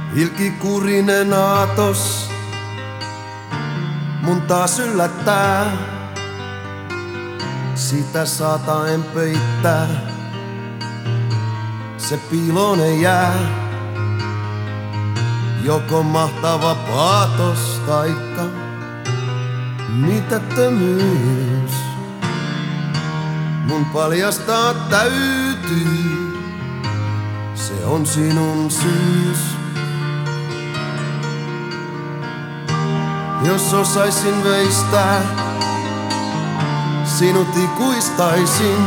Ilkikurinen aatos mun taas yllättää. Sitä saata en peittää, se piilonen jää. Joko mahtava paatos taikka mitättömyys. Mun paljastaa täytyy, se on sinun syys. Jos osaisin veistää, sinut ikuistaisin.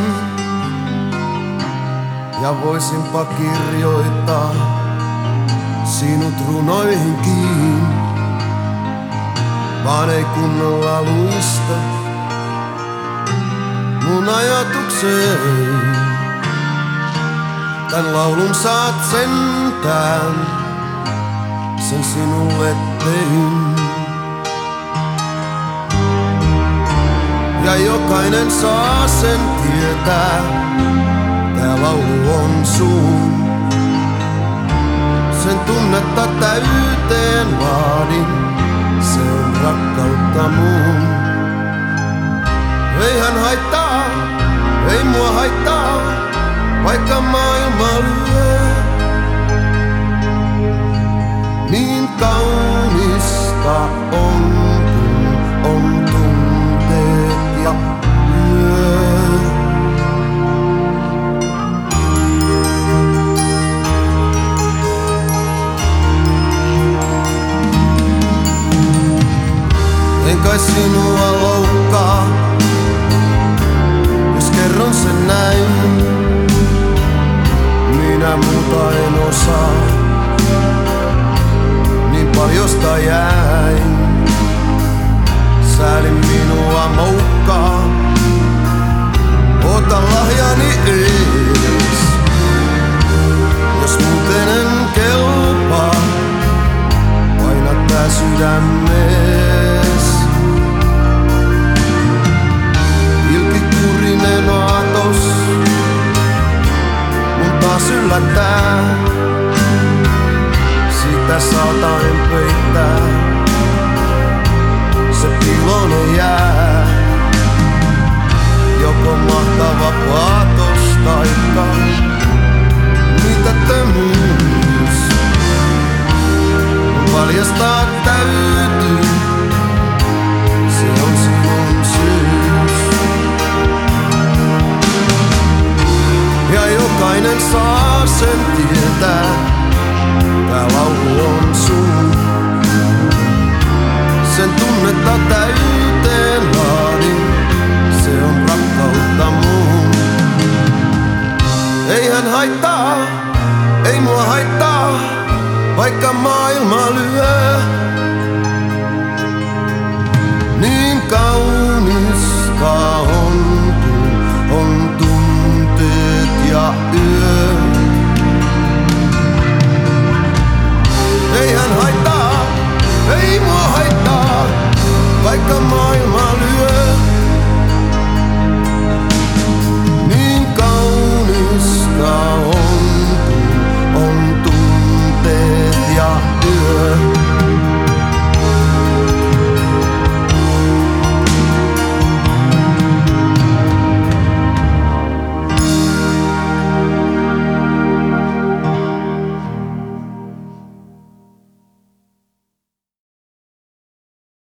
Ja voisinpa kirjoittaa sinut runoihinkin, vaan ei kunnolla luista mun ajatukseen. Tän laulun saat sentään, sen sinulle tein. Ja jokainen saa sen tietää, tää laulu on sun. Sen tunnetta täyteen vaadin, se on rakkautta mun. Ei hän haittaa, ei mua haittaa, vaikka maailma lyö. Niin kaunista on, kun on tunteet ja yö. En kai sinua loukkaa, jos kerron sen näin. Minä muuta en osaa, niin paljosta jäin. Säälin minua moukkaa, ota lahjani ees. Jos muuten en kelpaa, paina tää sydämees. Ilkikurinen aatos mun taas yllättää. Sitä saata en